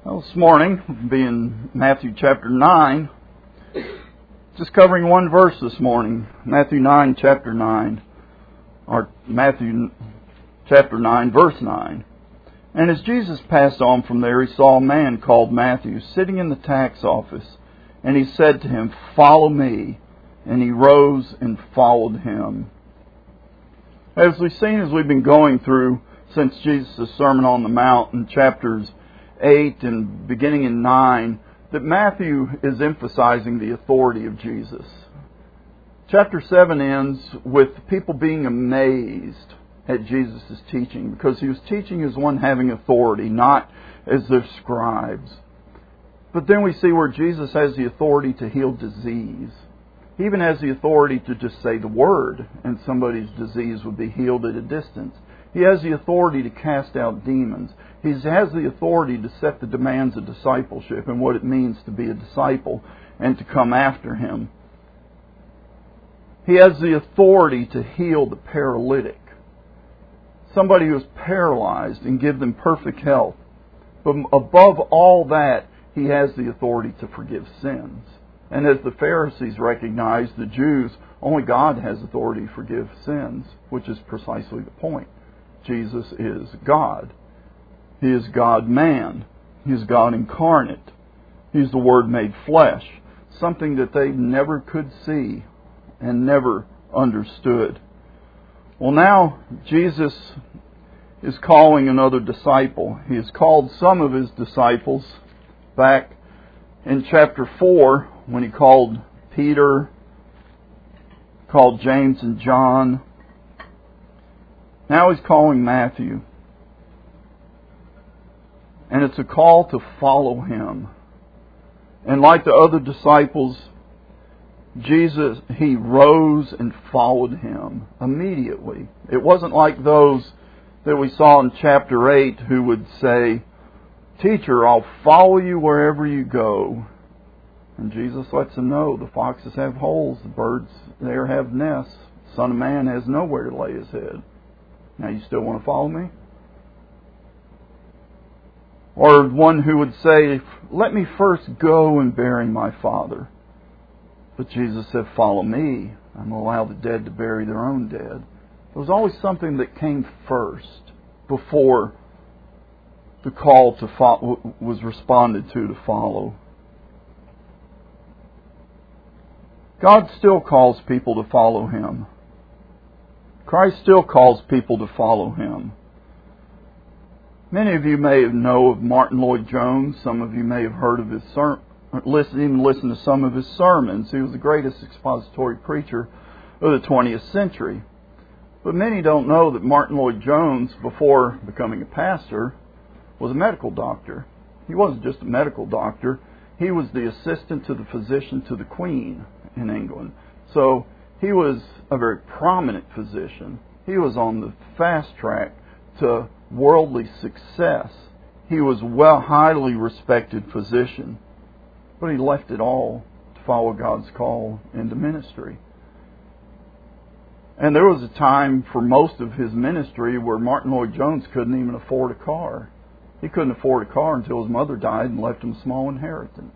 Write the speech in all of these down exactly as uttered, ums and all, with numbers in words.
Well, this morning, we'll be in Matthew chapter nine, just covering one verse this morning, Matthew nine, chapter nine, or Matthew chapter nine, verse nine. And as Jesus passed on from there, he saw a man called Matthew sitting in the tax office, and he said to him, "Follow me." And he rose and followed him. As we've seen, as we've been going through since Jesus' Sermon on the Mount in chapters eight and beginning in nine, that Matthew is emphasizing the authority of Jesus. Chapter seven ends with people being amazed at Jesus' teaching, because he was teaching as one having authority, not as their scribes. But then we see where Jesus has the authority to heal disease. He even has the authority to just say the word, and somebody's disease would be healed at a distance. He has the authority to cast out demons. He has the authority to set the demands of discipleship and what it means to be a disciple and to come after him. He has the authority to heal the paralytic, somebody who is paralyzed, and give them perfect health. But above all that, he has the authority to forgive sins. And as the Pharisees recognized, the Jews, only God has authority to forgive sins, which is precisely the point. Jesus is God. He is God-man. He is God incarnate. He is the Word made flesh, something that they never could see and never understood. Well, now Jesus is calling another disciple. He has called some of his disciples back in chapter four when he called Peter, called James and John. Now he's calling Matthew. And it's a call to follow him. And like the other disciples, Jesus, he rose and followed him immediately. It wasn't like those that we saw in chapter eight who would say, "Teacher, I'll follow you wherever you go." And Jesus lets them know the foxes have holes, the birds there have nests, the Son of Man has nowhere to lay his head. Now you still want to follow me? Or one who would say, "Let me first go and bury my Father." But Jesus said, "Follow me. I'm going to allow the dead to bury their own dead." There was always something that came first before the call to follow was responded to to follow. God still calls people to follow Him. Christ still calls people to follow Him. Many of you may know of Martin Lloyd-Jones. Some of you may have heard of his sermon, listen, even listened to some of his sermons. He was the greatest expository preacher of the twentieth century. But many don't know that Martin Lloyd-Jones, before becoming a pastor, was a medical doctor. He wasn't just a medical doctor. He was the assistant to the physician to the Queen in England. So he was a very prominent physician. He was on the fast track to worldly success. He was a well, highly respected physician. But he left it all to follow God's call into ministry. And there was a time for most of his ministry where Martin Lloyd-Jones couldn't even afford a car. He couldn't afford a car until his mother died and left him a small inheritance.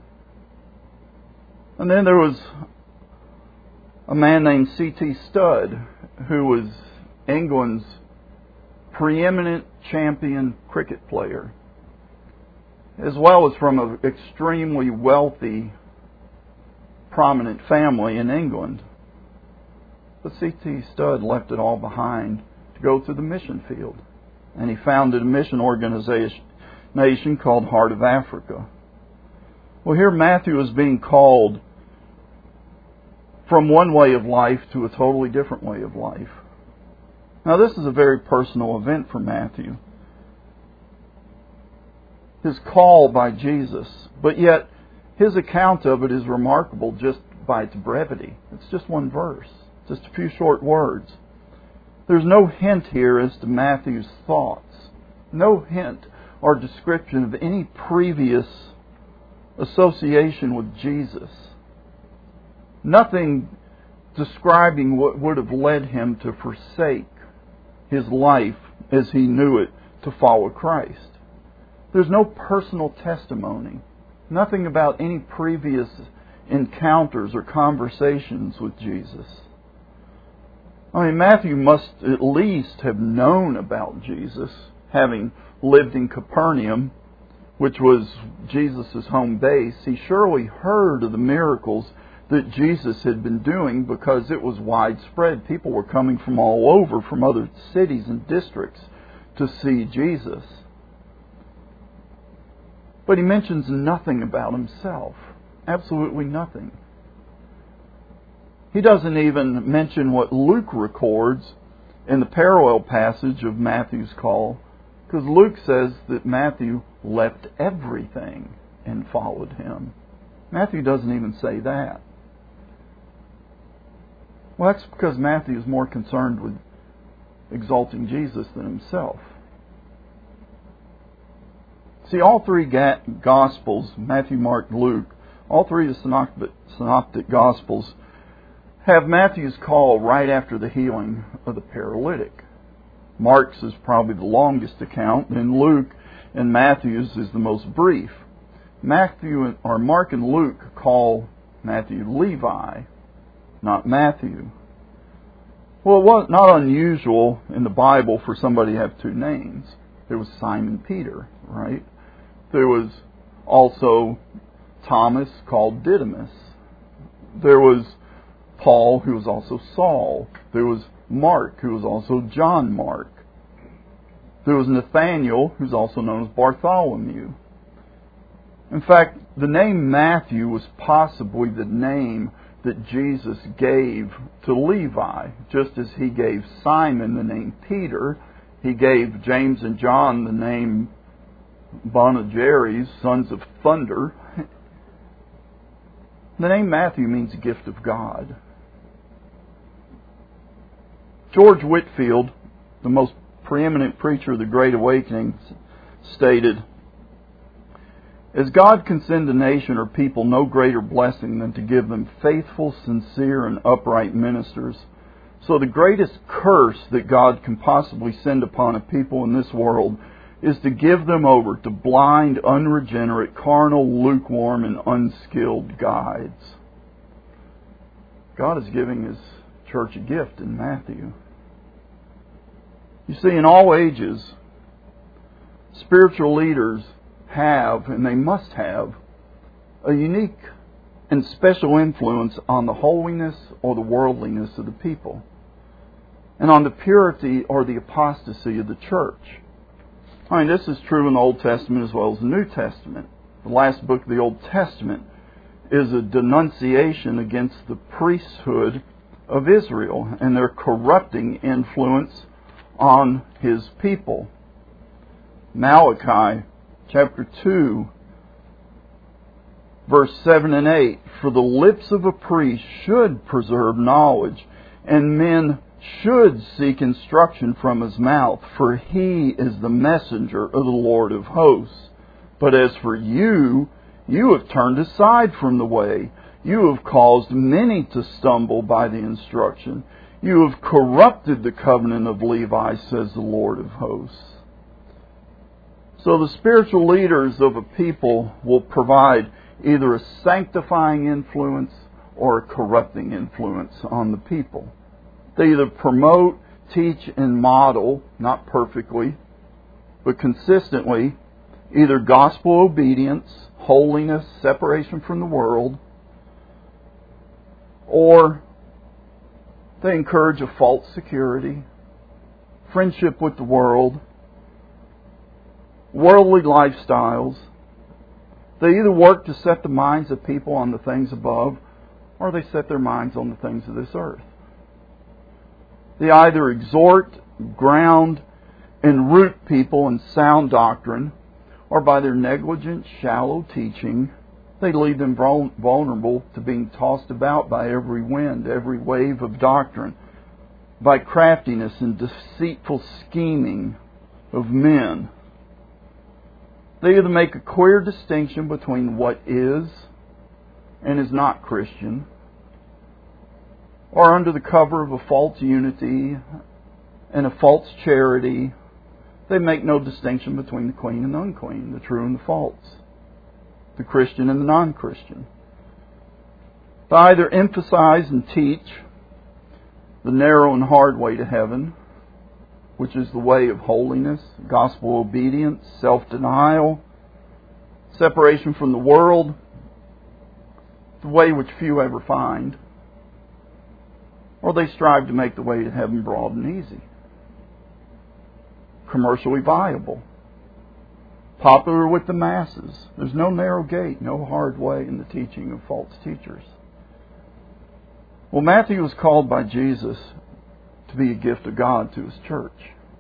And then there was a man named C T Studd, who was England's preeminent champion cricket player, as well as from an extremely wealthy, prominent family in England. But C T Studd left it all behind to go to the mission field. And he founded a mission organization called Heart of Africa. Well, here Matthew is being called from one way of life to a totally different way of life. Now, this is a very personal event for Matthew. His call by Jesus, but yet his account of it is remarkable just by its brevity. It's just one verse, just a few short words. There's no hint here as to Matthew's thoughts, no hint or description of any previous association with Jesus. Nothing describing what would have led him to forsake his life as he knew it to follow Christ. There's no personal testimony. Nothing about any previous encounters or conversations with Jesus. I mean, Matthew must at least have known about Jesus, having lived in Capernaum, which was Jesus' home base. He surely heard of the miracles that Jesus had been doing because it was widespread. People were coming from all over, from other cities and districts, to see Jesus. But he mentions nothing about himself. Absolutely nothing. He doesn't even mention what Luke records in the parallel passage of Matthew's call, because Luke says that Matthew left everything and followed him. Matthew doesn't even say that. Well, that's because Matthew is more concerned with exalting Jesus than himself. See, all three ga- Gospels, Matthew, Mark, Luke, all three of the synoptic, synoptic Gospels have Matthew's call right after the healing of the paralytic. Mark's is probably the longest account, and Luke and Matthew's is the most brief. Matthew or Mark and Luke call Matthew Levi, not Matthew. Well, it was not unusual in the Bible for somebody to have two names. There was Simon Peter, right? There was also Thomas, called Didymus. There was Paul, who was also Saul. There was Mark, who was also John Mark. There was Nathaniel, who's also known as Bartholomew. In fact, the name Matthew was possibly the name that Jesus gave to Levi. Just as he gave Simon the name Peter, he gave James and John the name Boanerges, sons of thunder. The name Matthew means gift of God. George Whitefield, the most preeminent preacher of the Great Awakening, stated, "As God can send a nation or people no greater blessing than to give them faithful, sincere, and upright ministers, so the greatest curse that God can possibly send upon a people in this world is to give them over to blind, unregenerate, carnal, lukewarm, and unskilled guides." God is giving His church a gift in Matthew. You see, in all ages, spiritual leaders have, and they must have, a unique and special influence on the holiness or the worldliness of the people, and on the purity or the apostasy of the church. I mean, this is true in the Old Testament as well as the New Testament. The last book of the Old Testament is a denunciation against the priesthood of Israel and their corrupting influence on His people. Malachi chapter two, verse seven and eight, "For the lips of a priest should preserve knowledge, and men should seek instruction from his mouth, for he is the messenger of the Lord of hosts. But as for you, you have turned aside from the way. You have caused many to stumble by the instruction. You have corrupted the covenant of Levi, says the Lord of hosts." So the spiritual leaders of a people will provide either a sanctifying influence or a corrupting influence on the people. They either promote, teach, and model, not perfectly, but consistently, either gospel obedience, holiness, separation from the world, or they encourage a false security, friendship with the world, worldly lifestyles. They either work to set the minds of people on the things above, or they set their minds on the things of this earth. They either exhort, ground, and root people in sound doctrine, or by their negligent, shallow teaching, they leave them vulnerable to being tossed about by every wind, every wave of doctrine, by craftiness and deceitful scheming of men. They either make a clear distinction between what is and is not Christian, or under the cover of a false unity and a false charity, They make no distinction between the clean and the unclean, the true and the false, the Christian and the non-Christian. They either emphasize and teach the narrow and hard way to heaven, which is the way of holiness, gospel obedience, self-denial, separation from the world, the way which few ever find, or they strive to make the way to heaven broad and easy, commercially viable, popular with the masses. There's no narrow gate, no hard way in the teaching of false teachers. Well, Matthew was called by Jesus to be a gift of God to His church,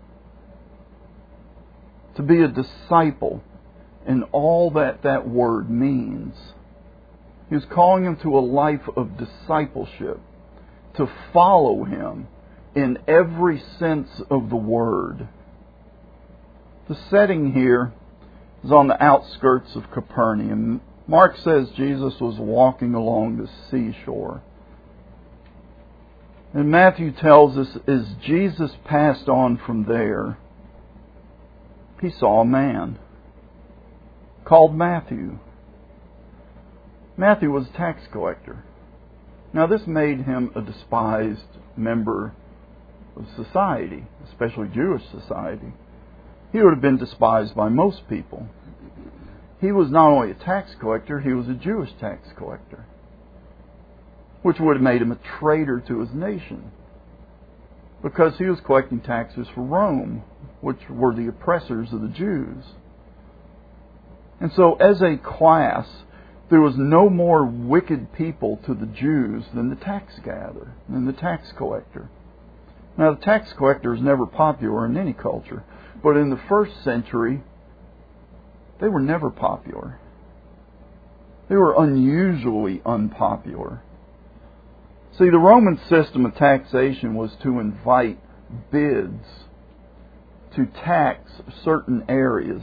to be a disciple in all that that word means. He was calling him to a life of discipleship, to follow Him in every sense of the word. The setting here is on the outskirts of Capernaum. Mark says Jesus was walking along the seashore. And Matthew tells us, as Jesus passed on from there, He saw a man called Matthew. Matthew was a tax collector. Now this made him a despised member of society, especially Jewish society. He would have been despised by most people. He was not only a tax collector, he was a Jewish tax collector, which would have made him a traitor to his nation, because he was collecting taxes for Rome, which were the oppressors of the Jews. And so as a class, there was no more wicked people to the Jews than the tax gatherer, than the tax collector. Now, the tax collector is never popular in any culture, but in the first century, they were never popular. They were unusually unpopular. See, the Roman system of taxation was to invite bids to tax certain areas.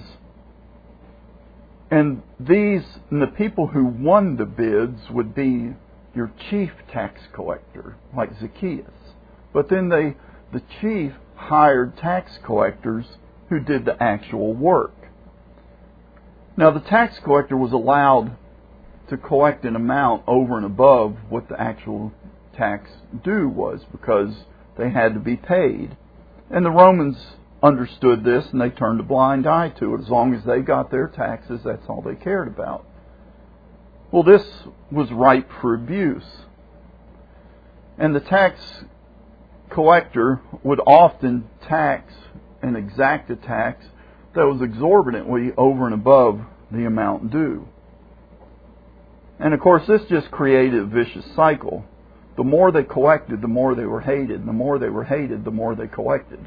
And these, and the people who won the bids would be your chief tax collector, like Zacchaeus. But then they, the chief hired tax collectors who did the actual work. Now the tax collector was allowed to collect an amount over and above what the actual tax due was, because they had to be paid. And the Romans understood this, and they turned a blind eye to it. As long as they got their taxes, that's all they cared about. Well, this was ripe for abuse. And the tax collector would often tax and exact a tax that was exorbitantly over and above the amount due. And of course, this just created a vicious cycle. The more they collected, the more they were hated. And the more they were hated, the more they collected.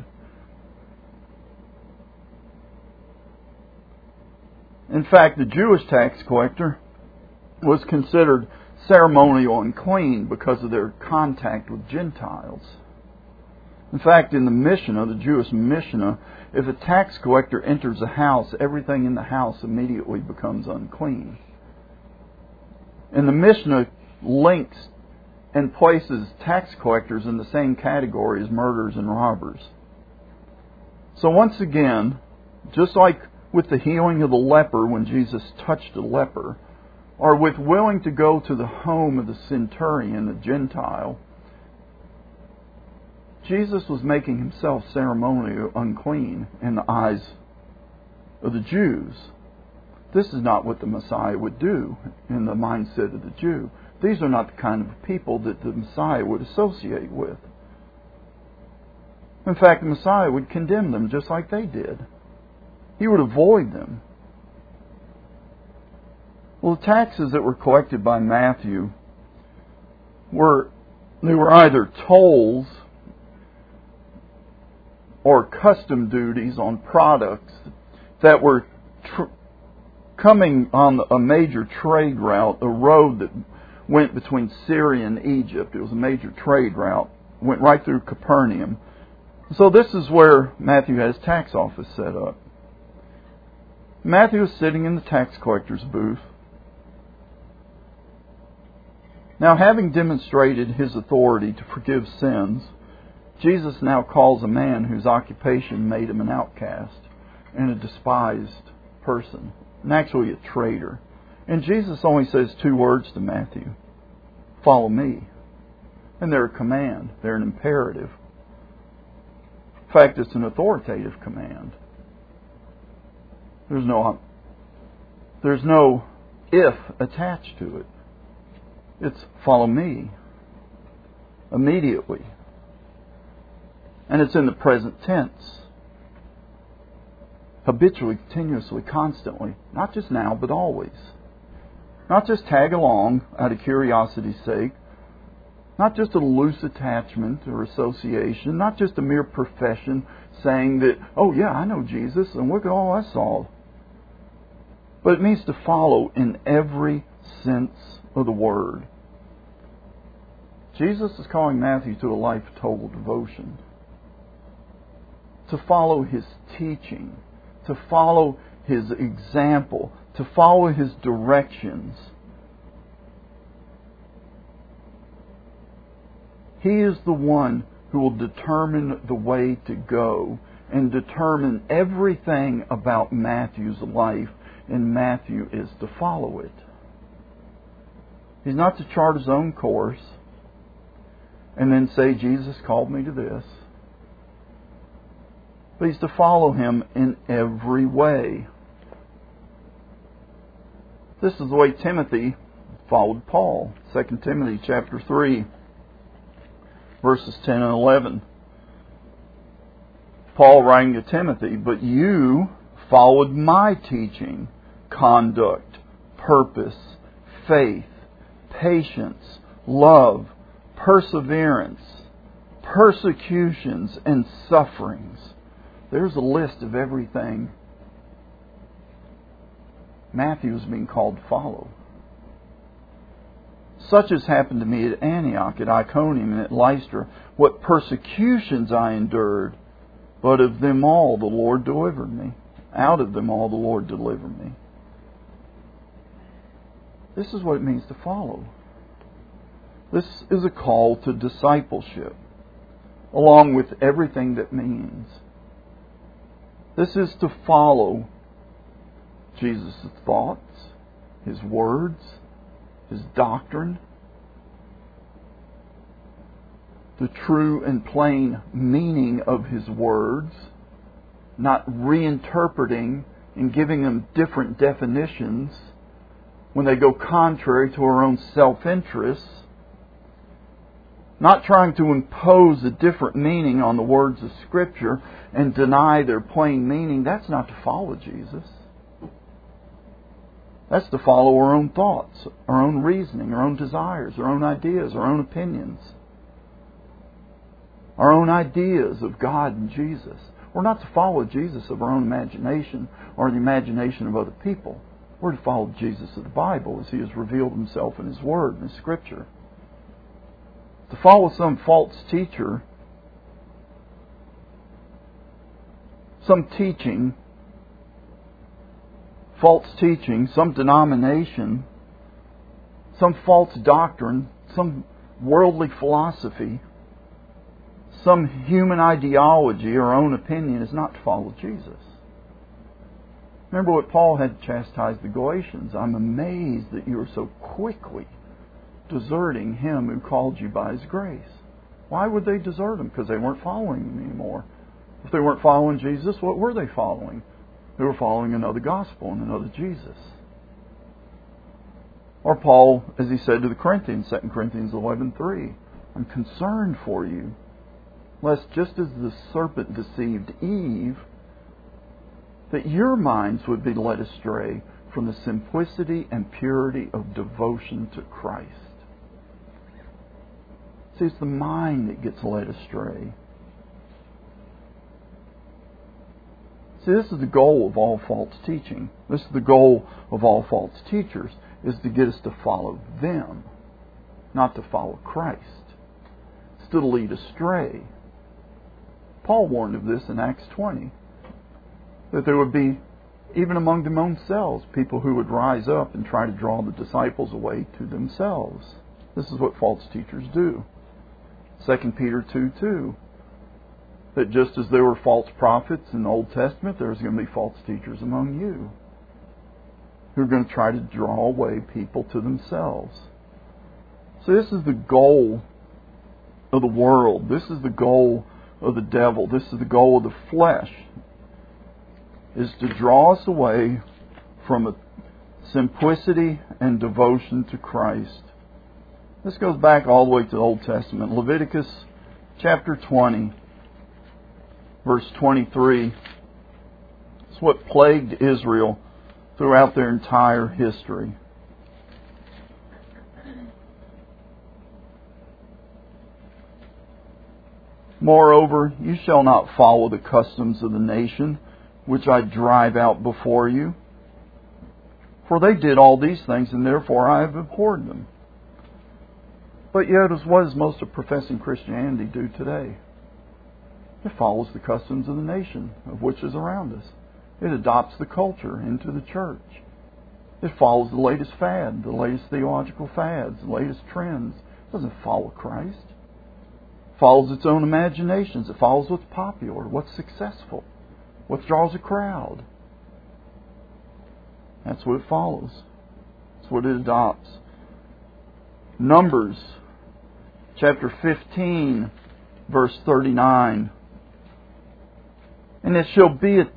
In fact, the Jewish tax collector was considered ceremonial unclean because of their contact with Gentiles. In fact, in the Mishnah, the Jewish Mishnah, if a tax collector enters a house, everything in the house immediately becomes unclean. And the Mishnah links and places tax collectors in the same category as murderers and robbers. So once again, just like with the healing of the leper when Jesus touched a leper, or with willing to go to the home of the centurion, a Gentile, Jesus was making Himself ceremonially unclean in the eyes of the Jews. This is not what the Messiah would do in the mindset of the Jew. These are not the kind of people that the Messiah would associate with. In fact, the Messiah would condemn them just like they did. He would avoid them. Well, the taxes that were collected by Matthew were, they were either tolls or custom duties on products that were tr- coming on a major trade route, a road that went between Syria and Egypt. It was a major trade route. Went right through Capernaum. So this is where Matthew had his tax office set up. Matthew was sitting in the tax collector's booth. Now, having demonstrated His authority to forgive sins, Jesus now calls a man whose occupation made him an outcast. and a despised person, and actually a traitor. And Jesus only says two words to Matthew: follow me. And they're a command. They're an imperative. In fact, it's an authoritative command. There's no, there's no if attached to it. It's follow me immediately. And it's in the present tense. Habitually, continuously, constantly. Not just now, but always. Not just tag along out of curiosity's sake. Not just a loose attachment or association. Not just a mere profession saying that, oh yeah, I know Jesus and look at all I saw. But it means to follow in every sense of the word. Jesus is calling Matthew to a life of total devotion. To follow His teaching. To follow His example. To follow His directions. He is the one who will determine the way to go and determine everything about Matthew's life, and Matthew is to follow it. He's not to chart his own course and then say, Jesus called me to this. But he's to follow Him in every way. This is the way Timothy followed Paul. Second Timothy chapter three, verses ten and eleven. Paul writing to Timothy, but you followed my teaching, conduct, purpose, faith, patience, love, perseverance, persecutions, and sufferings. There's a list of everything Matthew is being called to follow. Such as happened to me at Antioch, at Iconium, and at Lystra, what persecutions I endured, but of them all the Lord delivered me. Out of them all the Lord delivered me. This is what it means to follow. This is a call to discipleship, along with everything that means. This is to follow Jesus' thoughts, His words, His doctrine, the true and plain meaning of His words, not reinterpreting and giving them different definitions when they go contrary to our own self-interests, not trying to impose a different meaning on the words of Scripture and deny their plain meaning. That's not to follow Jesus. That's to follow our own thoughts, our own reasoning, our own desires, our own ideas, our own opinions. Our own ideas of God and Jesus. We're not to follow Jesus of our own imagination or the imagination of other people. We're to follow Jesus of the Bible as He has revealed Himself in His Word and His Scripture. To follow some false teacher, some teaching, false teaching, some denomination, some false doctrine, some worldly philosophy, some human ideology or own opinion is not to follow Jesus. Remember what Paul had chastised the Galatians. I'm amazed that you are so quickly deserting Him who called you by His grace. Why would they desert Him? Because they weren't following Him anymore. If they weren't following Jesus, what were they following? They were following another gospel and another Jesus. Or Paul, as he said to the Corinthians, Second Corinthians eleven three, I'm concerned for you, lest just as the serpent deceived Eve, that your minds would be led astray from the simplicity and purity of devotion to Christ. See, it's the mind that gets led astray. See, this is the goal of all false teaching. This is the goal of all false teachers, is to get us to follow them, not to follow Christ. It's to lead astray. Paul warned of this in Acts twenty, that there would be, even among them own selves, people who would rise up and try to draw the disciples away to themselves. This is what false teachers do. Second Peter two two. that just as there were false prophets in the Old Testament, there's going to be false teachers among you who are going to try to draw away people to themselves. So this is the goal of the world. This is the goal of the devil. This is the goal of the flesh, is to draw us away from a simplicity and devotion to Christ. This goes back all the way to the Old Testament. Leviticus chapter twenty, verse twenty-three. It's what plagued Israel throughout their entire history. Moreover, you shall not follow the customs of the nation which I drive out before you. For they did all these things, and therefore I have abhorred them. But yet, what does most of professing Christianity do today? It follows the customs of the nation, of which is around us. It adopts the culture into the church. It follows the latest fad, the latest theological fads, the latest trends. It doesn't follow Christ. It follows its own imaginations. It follows what's popular, what's successful, what draws a crowd. That's what it follows. That's what it adopts. Numbers chapter fifteen, verse thirty-nine. And it shall be a,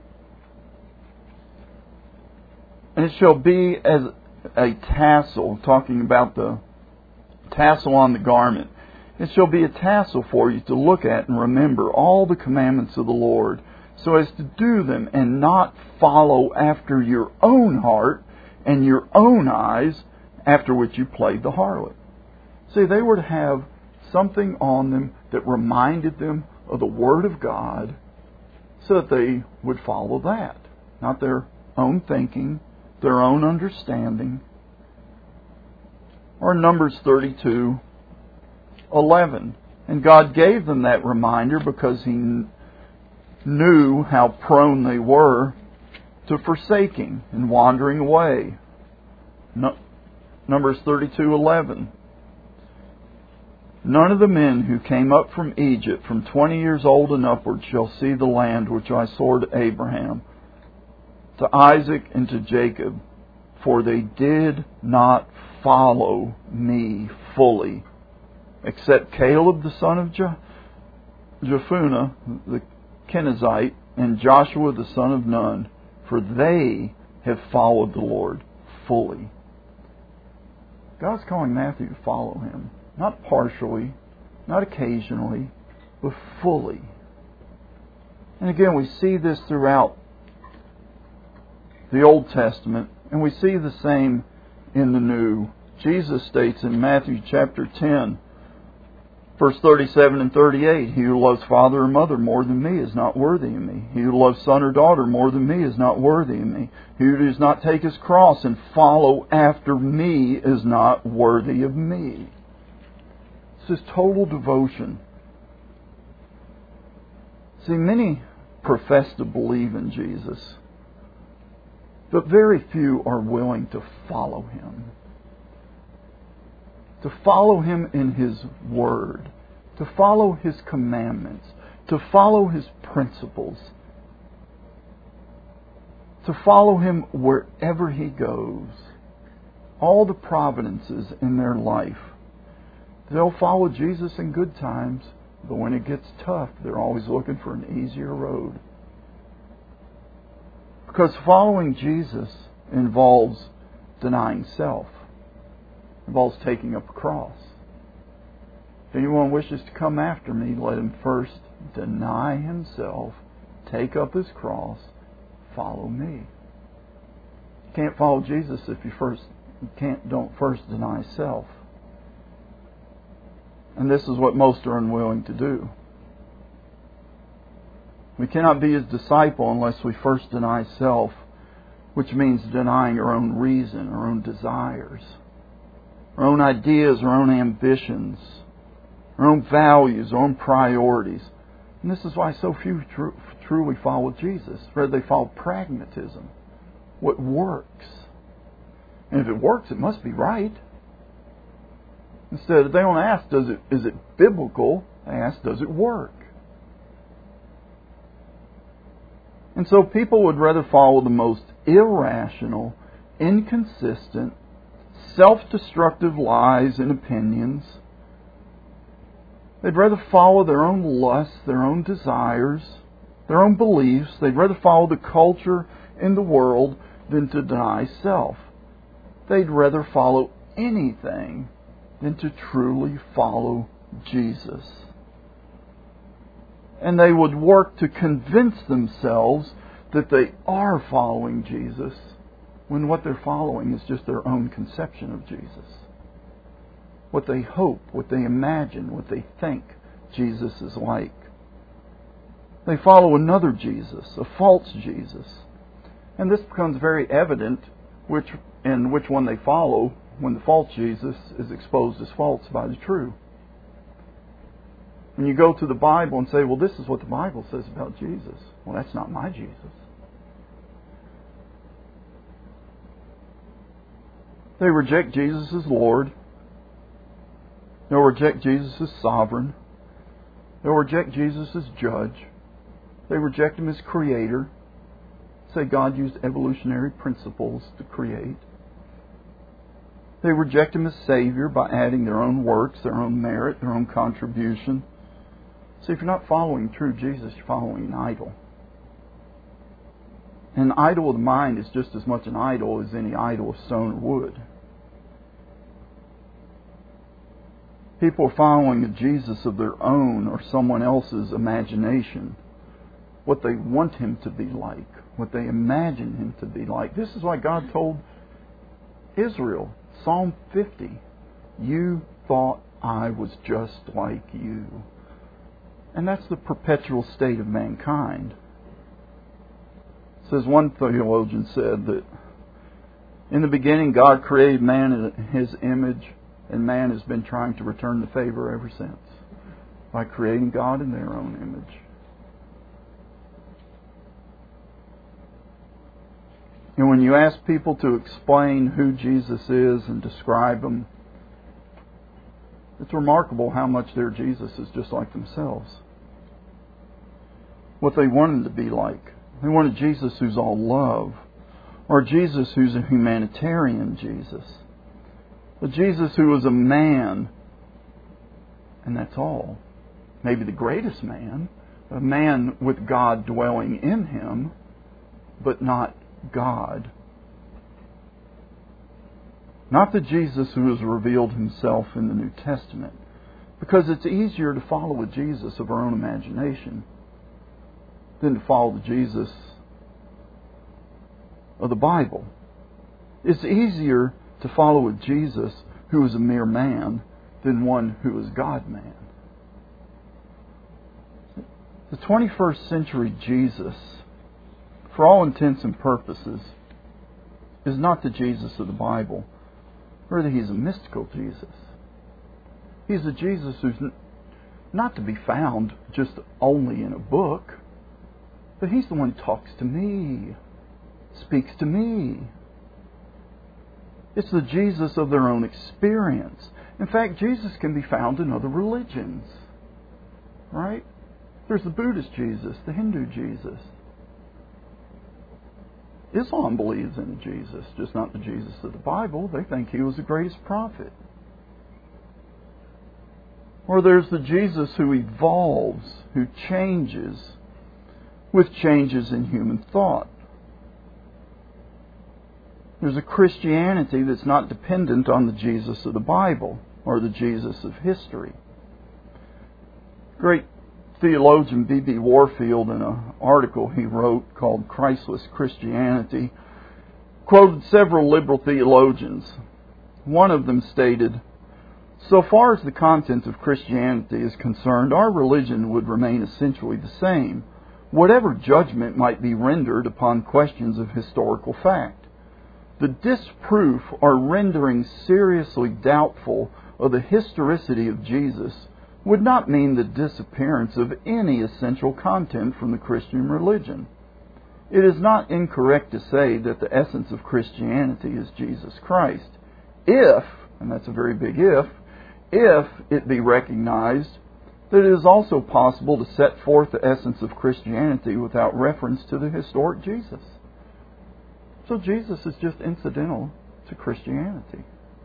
and it shall be as a tassel, talking about the tassel on the garment. It shall be a tassel for you to look at and remember all the commandments of the Lord, so as to do them and not follow after your own heart and your own eyes, after which you played the harlot. See, they were to have something on them that reminded them of the Word of God, so that they would follow that. Not their own thinking, their own understanding. Or Numbers thirty-two eleven. And God gave them that reminder because He knew how prone they were to forsaking and wandering away. No, Numbers thirty-two eleven. None of the men who came up from Egypt from twenty years old and upward shall see the land which I swore to Abraham, to Isaac, and to Jacob, for they did not follow me fully, except Caleb the son of Je- Jephunneh the Kenizzite, and Joshua the son of Nun, for they have followed the Lord fully. God's calling Matthew to follow Him. Not partially, not occasionally, but fully. And again, we see this throughout the Old Testament, and we see the same in the New. Jesus states in Matthew chapter ten, verse thirty-seven and thirty-eight, He who loves father or mother more than me is not worthy of me. He who loves son or daughter more than me is not worthy of me. He who does not take his cross and follow after me is not worthy of me. It's this total devotion. See, many profess to believe in Jesus, but very few are willing to follow Him. To follow Him in His Word, to follow His commandments, to follow His principles, to follow Him wherever He goes. All the providences in their life. They'll follow Jesus in good times, but when it gets tough, they're always looking for an easier road. Because following Jesus involves denying self. Involves taking up a cross. If anyone wishes to come after me, let him first deny himself, take up his cross, follow me. You can't follow Jesus if you first you can't don't first deny self. And this is what most are unwilling to do. We cannot be His disciple unless we first deny self, which means denying our own reason, our own desires, our own ideas, our own ambitions, our own values, our own priorities. And this is why so few tr- truly follow Jesus. Rather, they follow pragmatism, what works. And if it works, it must be right. Instead, they don't ask, does it, is it biblical? They ask, does it work? And so people would rather follow the most irrational, inconsistent, self-destructive lies and opinions. They'd rather follow their own lusts, their own desires, their own beliefs. They'd rather follow the culture in the world than to deny self. They'd rather follow anything than to truly follow Jesus. And they would work to convince themselves that they are following Jesus, when what they're following is just their own conception of Jesus. What they hope, what they imagine, what they think Jesus is like. They follow another Jesus, a false Jesus. And this becomes very evident which in which one they follow when the false Jesus is exposed as false by the true. When you go to the Bible and say, well, this is what the Bible says about Jesus. Well, that's not my Jesus. They reject Jesus as Lord. They'll reject Jesus as sovereign. They'll reject Jesus as judge. They reject Him as creator. Say God used evolutionary principles to create. They reject Him as Savior by adding their own works, their own merit, their own contribution. See, if you're not following true Jesus, you're following an idol. An idol of the mind is just as much an idol as any idol of stone or wood. People are following a Jesus of their own or someone else's imagination. What they want Him to be like. What they imagine Him to be like. This is why God told Israel, Psalm fifty, you thought I was just like you. And that's the perpetual state of mankind. It says one theologian said that in the beginning God created man in His image, and man has been trying to return the favor ever since by creating God in their own image. And when you ask people to explain who Jesus is and describe Him, it's remarkable how much their Jesus is just like themselves. What they want Him to be like. They want a Jesus who's all love, or a Jesus who's a humanitarian Jesus. A Jesus who was a man, and that's all. Maybe the greatest man, a man with God dwelling in Him, but not God. Not the Jesus who has revealed Himself in the New Testament. Because it's easier to follow a Jesus of our own imagination than to follow the Jesus of the Bible. It's easier to follow a Jesus who is a mere man than one who is God-man. The twenty-first century Jesus, for all intents and purposes, is not the Jesus of the Bible. Rather, He's a mystical Jesus. He's a Jesus who's not to be found just only in a book, but He's the one who talks to me, speaks to me. It's the Jesus of their own experience. In fact, Jesus can be found in other religions. Right? There's the Buddhist Jesus, the Hindu Jesus. Islam believes in a Jesus, just not the Jesus of the Bible. They think He was the greatest prophet. Or there's the Jesus who evolves, who changes with changes in human thought. There's a Christianity that's not dependent on the Jesus of the Bible or the Jesus of history. Great theologian B B Warfield, in an article he wrote called Christless Christianity, quoted several liberal theologians. One of them stated, "So far as the content of Christianity is concerned, our religion would remain essentially the same, whatever judgment might be rendered upon questions of historical fact. The disproof or rendering seriously doubtful of the historicity of Jesus would not mean the disappearance of any essential content from the Christian religion. It is not incorrect to say that the essence of Christianity is Jesus Christ, if, and that's a very big if, if it be recognized that it is also possible to set forth the essence of Christianity without reference to the historic Jesus. So Jesus is just incidental to Christianity.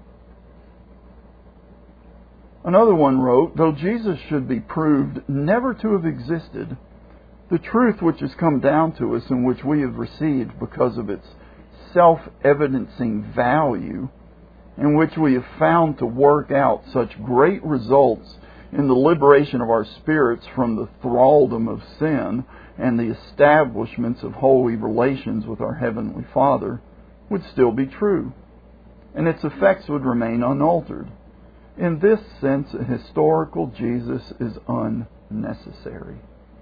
Another one wrote, though Jesus should be proved never to have existed, the truth which has come down to us and which we have received because of its self-evidencing value, in which we have found to work out such great results in the liberation of our spirits from the thraldom of sin and the establishments of holy relations with our Heavenly Father, would still be true, and its effects would remain unaltered. In this sense, a historical Jesus is unnecessary.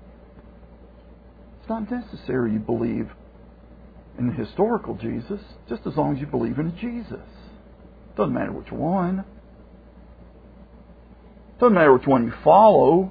It's not necessary you believe in the historical Jesus, just as long as you believe in Jesus. Doesn't matter which one. Doesn't matter which one you follow.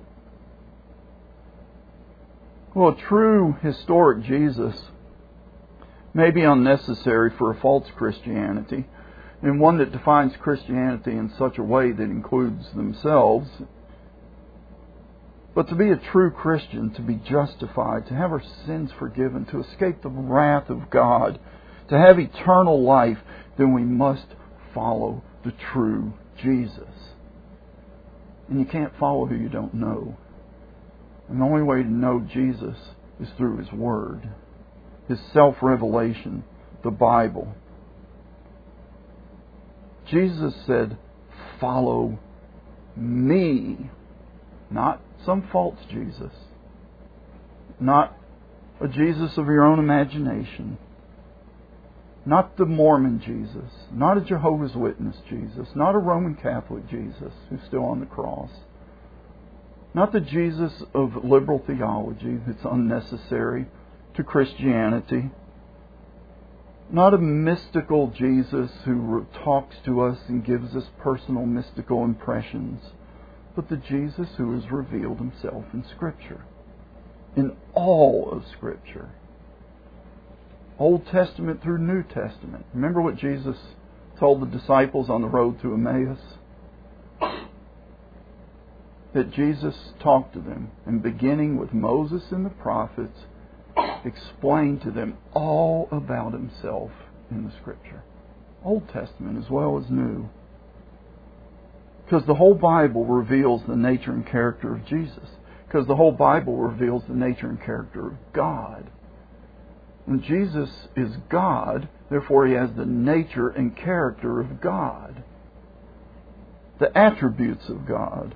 Well, a true historic Jesus may be unnecessary for a false Christianity, and one that defines Christianity in such a way that includes themselves. But to be a true Christian, to be justified, to have our sins forgiven, to escape the wrath of God, to have eternal life, then we must follow the true Jesus. And you can't follow who you don't know. And the only way to know Jesus is through His Word, His self-revelation, the Bible. Jesus said, follow me. Not some false Jesus. Not a Jesus of your own imagination. Not the Mormon Jesus. Not a Jehovah's Witness Jesus. Not a Roman Catholic Jesus who's still on the cross. Not the Jesus of liberal theology that's unnecessary to Christianity. Not a mystical Jesus who talks to us and gives us personal mystical impressions, but the Jesus who has revealed Himself in Scripture. In all of Scripture. Old Testament through New Testament. Remember what Jesus told the disciples on the road to Emmaus? That Jesus talked to them, and beginning with Moses and the prophets, explained to them all about Himself in the Scripture. Old Testament as well as New. Because the whole Bible reveals the nature and character of Jesus. Because the whole Bible reveals the nature and character of God. And Jesus is God, therefore He has the nature and character of God. The attributes of God.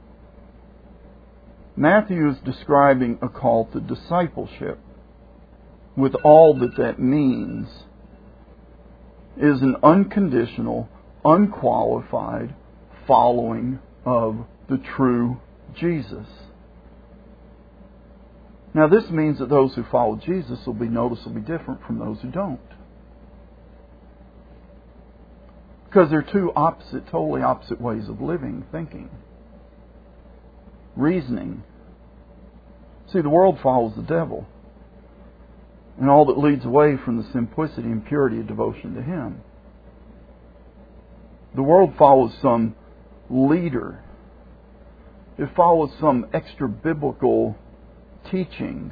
Matthew is describing a call to discipleship, with all that that means. It is an unconditional, unqualified following of the true Jesus. Now this means that those who follow Jesus will be noticeably different from those who don't. Because they're two opposite, totally opposite ways of living, thinking, reasoning. See, the world follows the devil, and all that leads away from the simplicity and purity of devotion to Him. The world follows some leader. It follows some extra biblical teachings.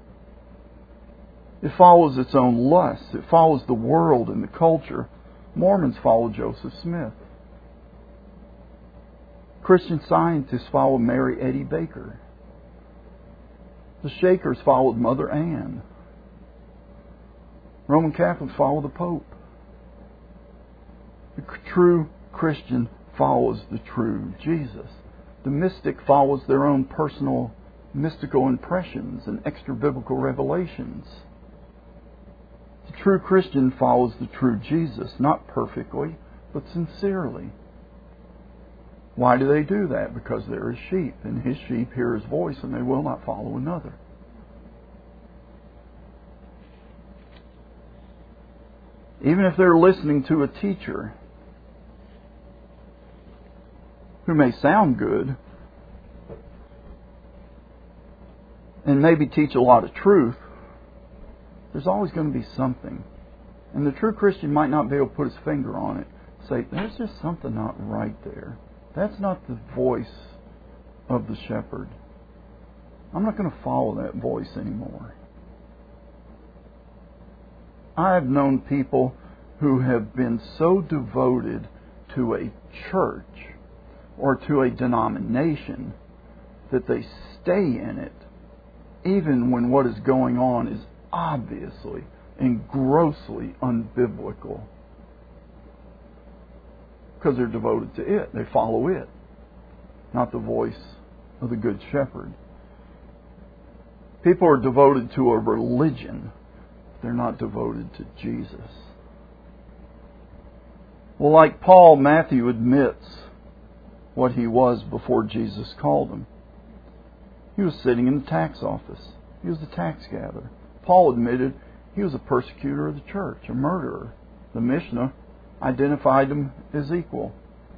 It follows its own lusts. It follows the world and the culture. Mormons follow Joseph Smith. Christian Scientists follow Mary Eddy Baker. The Shakers followed Mother Ann. Roman Catholics follow the Pope. The true Christian follows the true Jesus. The mystic follows their own personal mystical impressions and extra biblical revelations. The true Christian follows the true Jesus, not perfectly, but sincerely. Why do they do that? Because they're His sheep, and His sheep hear His voice, and they will not follow another. Even if they're listening to a teacher who may sound good and maybe teach a lot of truth, there's always going to be something. And the true Christian might not be able to put his finger on it. Say, there's just something not right there. That's not the voice of the shepherd. I'm not going to follow that voice anymore. I have known people who have been so devoted to a church or to a denomination that they stay in it even when what is going on is obviously and grossly unbiblical. Because they're devoted to it. They follow it, not the voice of the Good Shepherd. People are devoted to a religion. They're not devoted to Jesus. Well, like Paul, Matthew admits what he was before Jesus called him. He was sitting in the tax office. He was the tax gatherer. Paul admitted he was a persecutor of the church, a murderer. The Mishnah identified him as equal.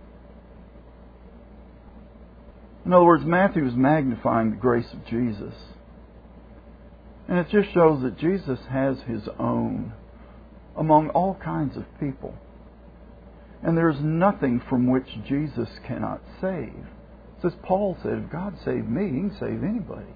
In other words, Matthew is magnifying the grace of Jesus. And it just shows that Jesus has His own among all kinds of people. And there's nothing from which Jesus cannot save. As Paul said, if God saved me, He can save anybody.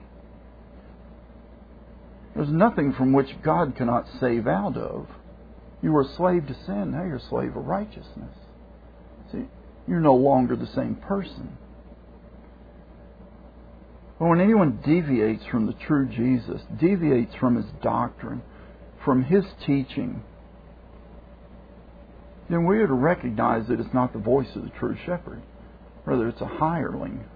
There's nothing from which God cannot save out of. You were a slave to sin, now you're a slave of righteousness. See, you're no longer the same person. But when anyone deviates from the true Jesus, deviates from His doctrine, from His teaching, then we are to recognize that it's not the voice of the true shepherd. Rather, it's a hireling.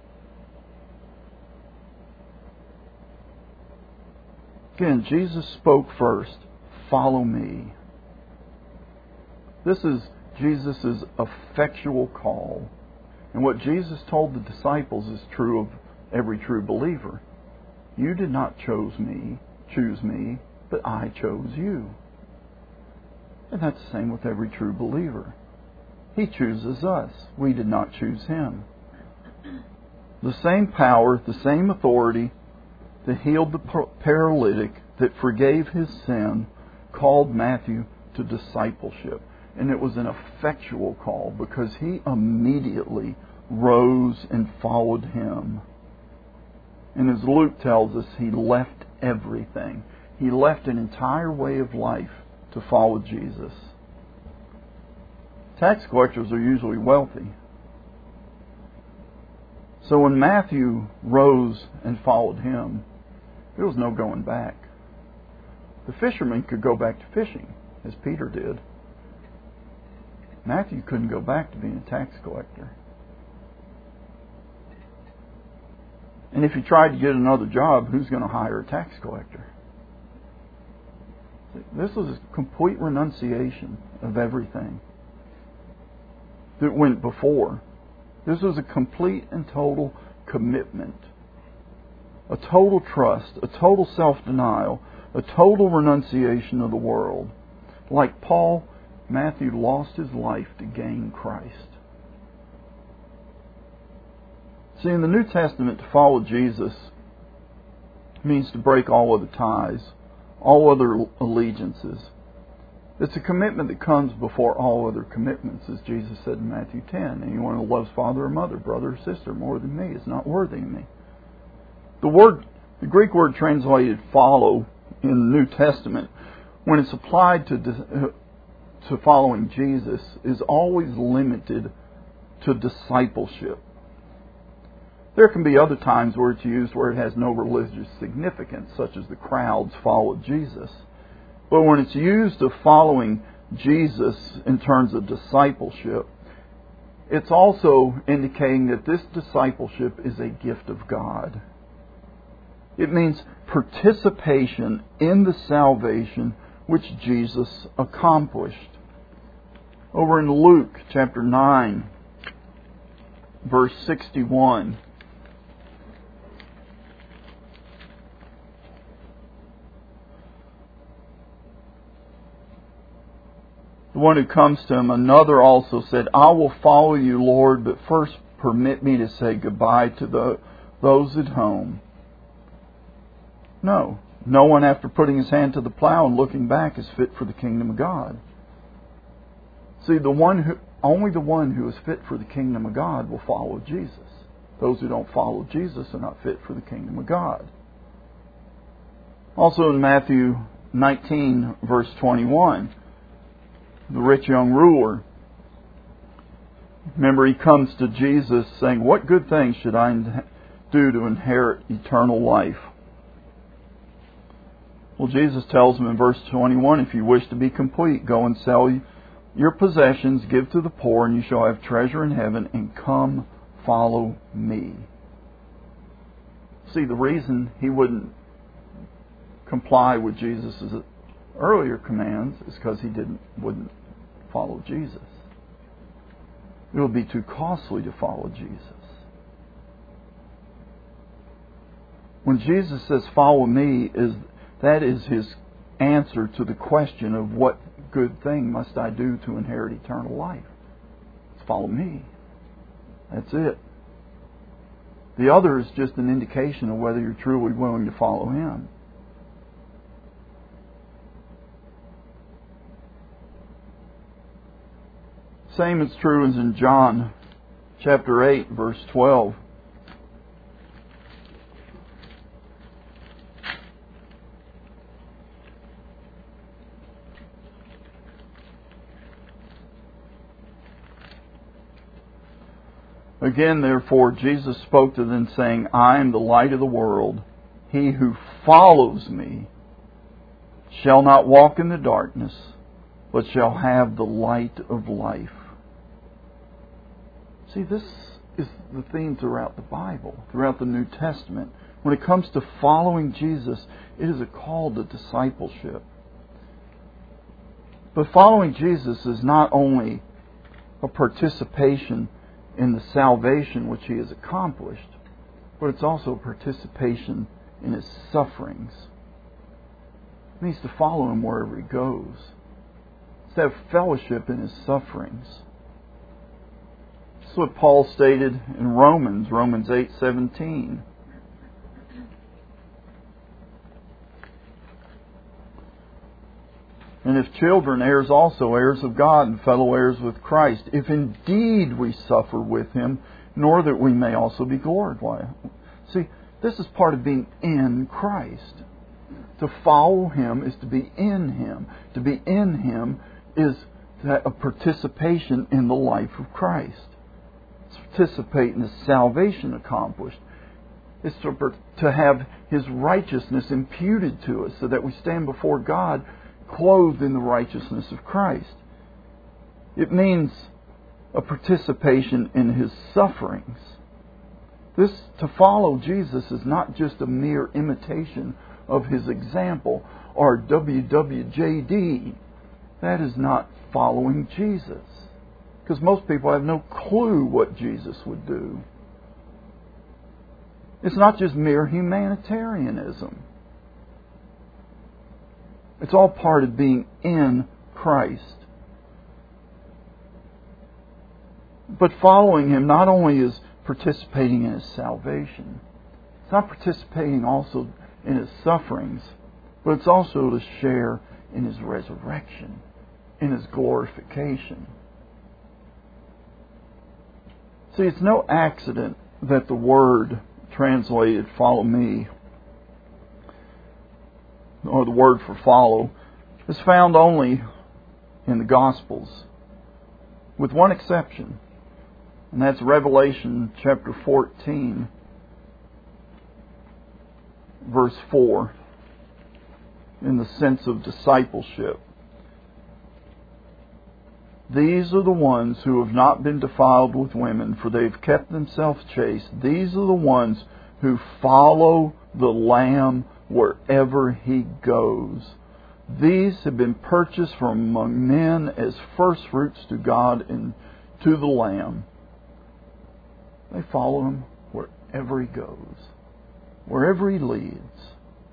Again, Jesus spoke first, follow me. This is Jesus' effectual call. And what Jesus told the disciples is true of every true believer. You did not choose me, choose me, but I chose you. And that's the same with every true believer. He chooses us. We did not choose Him. The same power, the same authority that healed the paralytic, that forgave his sin, called Matthew to discipleship. And it was an effectual call because he immediately rose and followed Him. And as Luke tells us, he left everything. He left an entire way of life to follow Jesus. Tax collectors are usually wealthy. So when Matthew rose and followed Him, there was no going back. The fishermen could go back to fishing, as Peter did. Matthew couldn't go back to being a tax collector. And if he tried to get another job, who's going to hire a tax collector? This was a complete renunciation of everything that went before. This was a complete and total commitment, a total trust, a total self-denial, a total renunciation of the world. Like Paul, Matthew lost his life to gain Christ. See, in the New Testament, to follow Jesus means to break all other ties, all other allegiances. It's a commitment that comes before all other commitments, as Jesus said in Matthew ten. Anyone who loves father or mother, brother or sister more than me is not worthy of me. The word, the Greek word translated "follow" in the New Testament, when it's applied to to following Jesus, is always limited to discipleship. There can be other times where it's used where it has no religious significance, such as the crowds followed Jesus. But when it's used of following Jesus in terms of discipleship, it's also indicating that this discipleship is a gift of God. It means participation in the salvation which Jesus accomplished. Over in Luke chapter nine, verse sixty-one. The one who comes to Him, another also said, I will follow you, Lord, but first permit me to say goodbye to the, those at home. No. No one, after putting his hand to the plow and looking back, is fit for the kingdom of God. See, the one who, only the one who is fit for the kingdom of God will follow Jesus. Those who don't follow Jesus are not fit for the kingdom of God. Also in Matthew nineteen, verse twenty-one, the rich young ruler, remember, he comes to Jesus saying, "What good things should I do to inherit eternal life?" Well, Jesus tells him in verse twenty-one, "If you wish to be complete, go and sell your possessions, give to the poor, and you shall have treasure in heaven, and come follow me." See, the reason he wouldn't comply with Jesus' earlier commands is because he didn't wouldn't follow Jesus. It would be too costly to follow Jesus. When Jesus says, "Follow me," is that is his answer to the question of what good thing must I do to inherit eternal life. It's follow me. That's it. The other is just an indication of whether you're truly willing to follow him. Same is true as in John chapter eight, verse twelve. Again, therefore, Jesus spoke to them, saying, "I am the light of the world. He who follows me shall not walk in the darkness, but shall have the light of life." See, this is the theme throughout the Bible, throughout the New Testament. When it comes to following Jesus, it is a call to discipleship. But following Jesus is not only a participation in the salvation which he has accomplished, but it's also participation in his sufferings. It means to follow him wherever he goes. It's to have fellowship in his sufferings. This is what Paul stated in Romans, Romans eight seventeen. "And if children, heirs also, heirs of God, and fellow heirs with Christ, if indeed we suffer with him, nor that we may also be glorified." See, this is part of being in Christ. To follow him is to be in him. To be in him is a participation in the life of Christ. It's to participate in his salvation accomplished. It's to, to have his righteousness imputed to us so that we stand before God clothed in the righteousness of Christ. It means a participation in his sufferings. This, to follow Jesus, is not just a mere imitation of his example or W W J D. That is not following Jesus. Because most people have no clue what Jesus would do. It's not just mere humanitarianism. It's all part of being in Christ. But following him not only is participating in his salvation, it's not participating also in his sufferings, but it's also to share in his resurrection, in his glorification. See, it's no accident that the word translated "follow me," or the word for follow, is found only in the Gospels, with one exception, and that's Revelation chapter fourteen, verse four, in the sense of discipleship. "These are the ones who have not been defiled with women, for they have kept themselves chaste. These are the ones who follow the Lamb wherever he goes. These have been purchased from among men as first fruits to God and to the Lamb." They follow him wherever he goes, wherever he leads.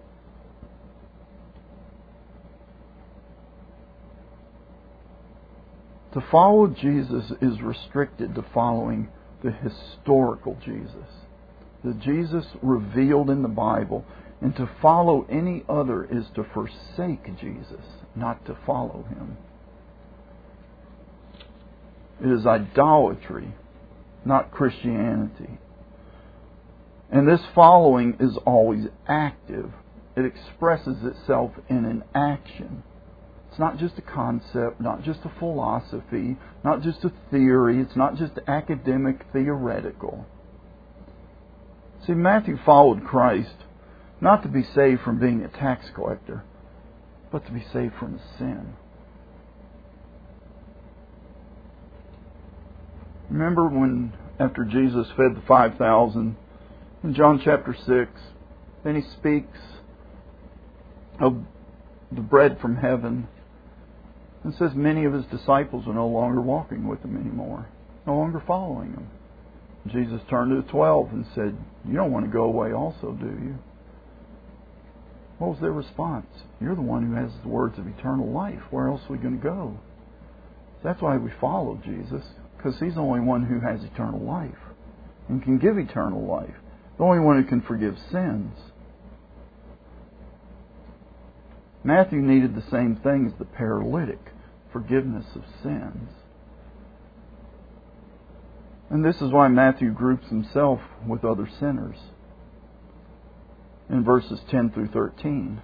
To follow Jesus is restricted to following the historical Jesus, the Jesus revealed in the Bible. And to follow any other is to forsake Jesus, not to follow him. It is idolatry, not Christianity. And this following is always active. It expresses itself in an action. It's not just a concept, not just a philosophy, not just a theory. It's not just academic, theoretical. See, Matthew followed Christ not to be saved from being a tax collector, but to be saved from his sin. Remember when, after Jesus fed the five thousand, in John chapter six, then he speaks of the bread from heaven, and says many of his disciples are no longer walking with him anymore, no longer following him. Jesus turned to the twelve and said, "You don't want to go away also, do you?" What was their response? "You're the one who has the words of eternal life. Where else are we going to go?" So that's why we follow Jesus, because He's the only one who has eternal life and can give eternal life. The only one who can forgive sins. Matthew needed the same thing as the paralytic, forgiveness of sins. And this is why Matthew groups himself with other sinners in verses ten through thirteen.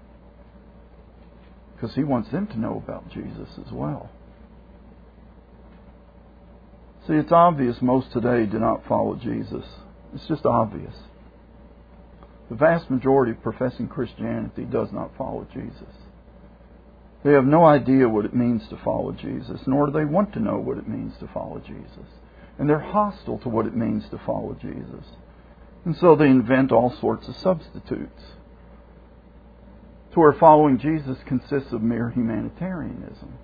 Because he wants them to know about Jesus as well. See, it's obvious most today do not follow Jesus. It's just obvious. The vast majority of professing Christianity does not follow Jesus. They have no idea what it means to follow Jesus, nor do they want to know what it means to follow Jesus. And they're hostile to what it means to follow Jesus. And so they invent all sorts of substitutes, to where following Jesus consists of mere humanitarianism.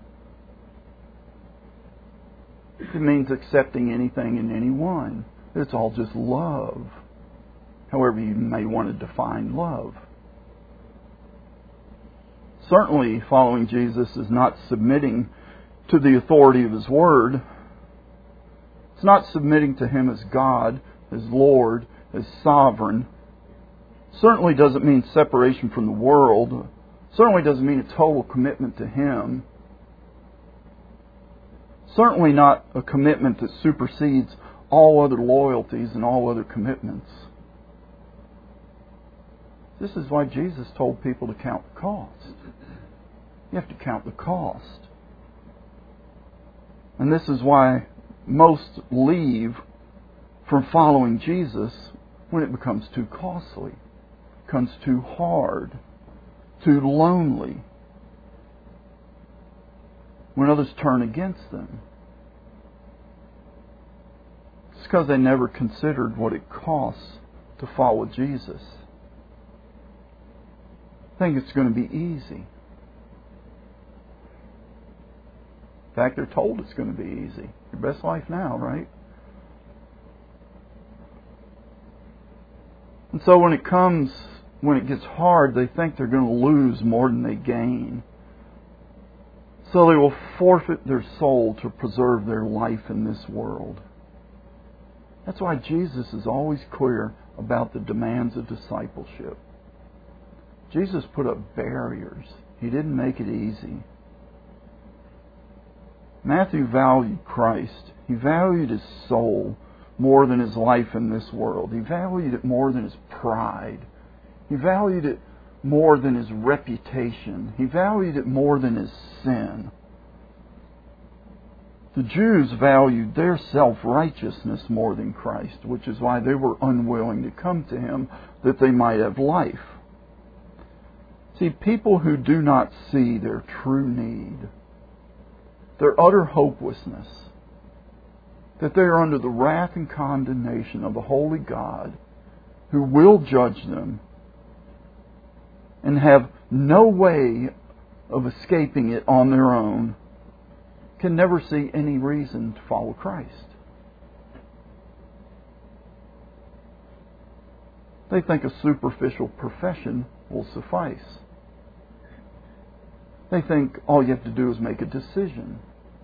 It means accepting anything and anyone. It's all just love. However you may want to define love. Certainly, following Jesus is not submitting to the authority of His Word. It's not submitting to Him as God, as Lord, as sovereign. Certainly doesn't mean separation from the world. Certainly doesn't mean a total commitment to Him. Certainly not a commitment that supersedes all other loyalties and all other commitments. This is why Jesus told people to count the cost. You have to count the cost. And this is why most leave from following Jesus when it becomes too costly, becomes too hard, too lonely, when others turn against them. It's because they never considered what it costs to follow Jesus. Think it's going to be easy. In fact, they're told it's going to be easy. Your best life now, right? And so when it comes, when it gets hard, they think they're going to lose more than they gain. So they will forfeit their soul to preserve their life in this world. That's why Jesus is always clear about the demands of discipleship. Jesus put up barriers. He didn't make it easy. Matthew valued Christ. He valued his soul more than his life in this world. He valued it more than his pride. He valued it more than his reputation. He valued it more than his sin. The Jews valued their self-righteousness more than Christ, which is why they were unwilling to come to Him that they might have life. See, people who do not see their true need, their utter hopelessness, that they are under the wrath and condemnation of the holy God who will judge them and have no way of escaping it on their own, can never see any reason to follow Christ. They think a superficial profession will suffice. They think all you have to do is make a decision.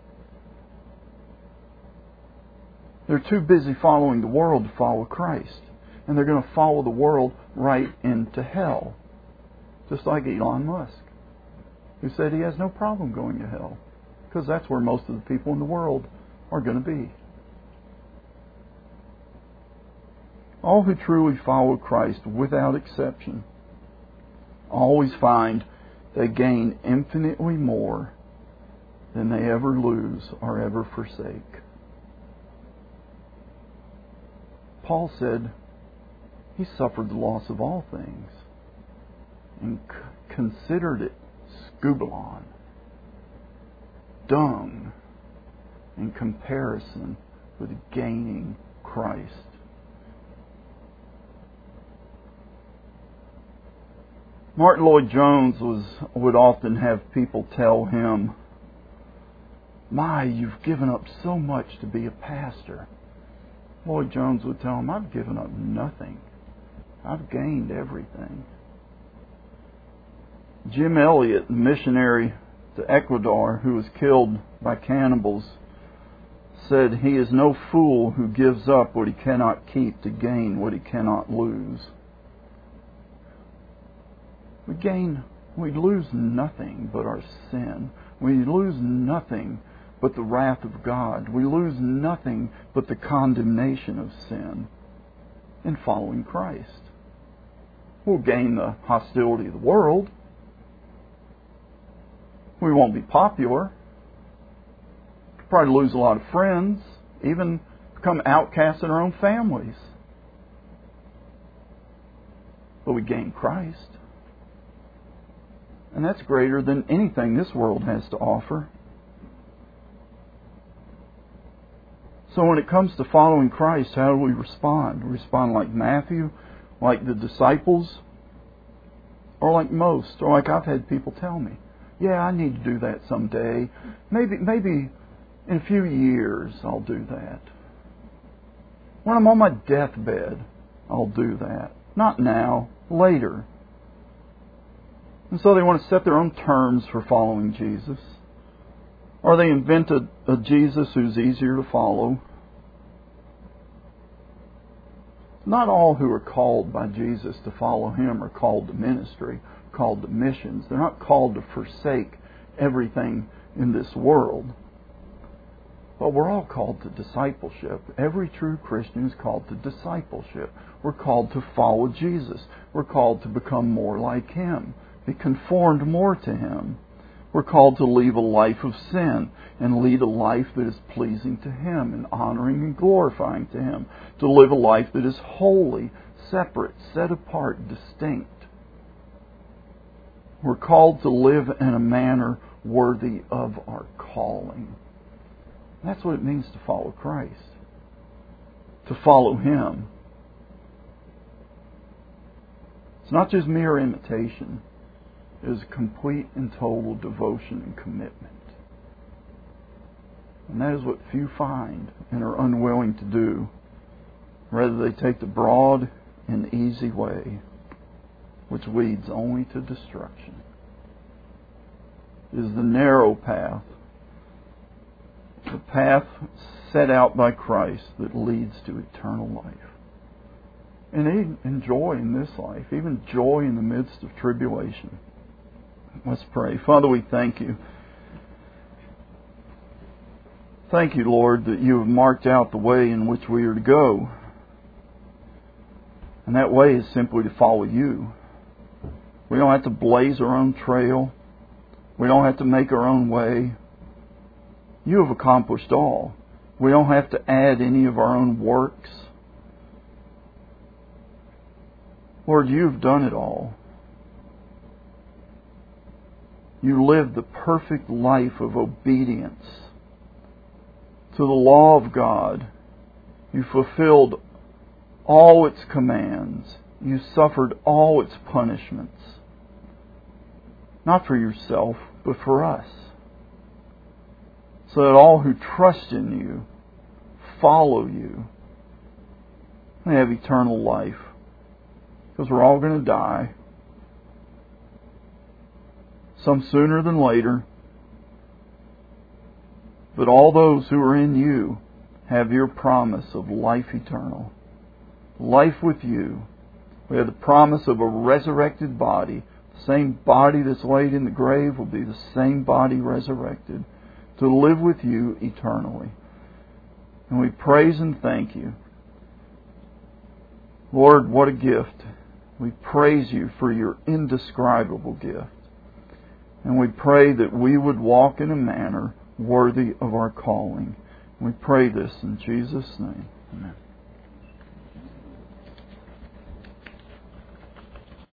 They're too busy following the world to follow Christ. And they're going to follow the world right into hell. Just like Elon Musk, who said he has no problem going to hell, because that's where most of the people in the world are going to be. All who truly follow Christ, without exception, always find they gain infinitely more than they ever lose or ever forsake. Paul said he suffered the loss of all things and c- considered it scubalon, dung, in comparison with gaining Christ. Martin Lloyd-Jones was would often have people tell him, "My, you've given up so much to be a pastor." Lloyd-Jones would tell him, "I've given up nothing. I've gained everything." Jim Elliot, missionary to Ecuador, who was killed by cannibals, said, "He is no fool who gives up what he cannot keep to gain what he cannot lose." We gain, we lose nothing but our sin. We lose nothing but the wrath of God. We lose nothing but the condemnation of sin in following Christ. We'll gain the hostility of the world. We won't be popular. Probably lose a lot of friends, even become outcasts in our own families. But we gain Christ. And that's greater than anything this world has to offer. So when it comes to following Christ, how do we respond? We respond like Matthew, like the disciples, or like most, or like I've had people tell me, "Yeah, I need to do that someday. Maybe, maybe in a few years I'll do that. When I'm on my deathbed, I'll do that. Not now, later." And so they want to set their own terms for following Jesus. Or they invent a, a Jesus who's easier to follow. Not all who are called by Jesus to follow Him are called to ministry, called to missions. They're not called to forsake everything in this world. But we're all called to discipleship. Every true Christian is called to discipleship. We're called to follow Jesus. We're called to become more like Him, be conformed more to Him. We're called to leave a life of sin and lead a life that is pleasing to Him and honoring and glorifying to Him. To live a life that is holy, separate, set apart, distinct. We're called to live in a manner worthy of our calling. That's what it means to follow Christ. To follow Him. It's not just mere imitation. It is complete and total devotion and commitment. And that is what few find and are unwilling to do. Rather, they take the broad and easy way, which leads only to destruction. It is the narrow path, the path set out by Christ that leads to eternal life. And even joy in this life, even joy in the midst of tribulation. Let's pray. Father, we thank You. Thank You, Lord, that You have marked out the way in which we are to go. And that way is simply to follow You. We don't have to blaze our own trail. We don't have to make our own way. You have accomplished all. We don't have to add any of our own works. Lord, You've done it all. You lived the perfect life of obedience to the law of God. You fulfilled all its commands. You suffered all its punishments. Not for Yourself, but for us. So that all who trust in You, follow You, may have eternal life. Because we're all going to die. Some sooner than later. But all those who are in You have Your promise of life eternal. Life with You. We have the promise of a resurrected body. The same body that's laid in the grave will be the same body resurrected. To live with You eternally. And we praise and thank You Lord, what a gift. We praise You for Your indescribable gift. And we pray that we would walk in a manner worthy of our calling. We pray this in Jesus' name. Amen.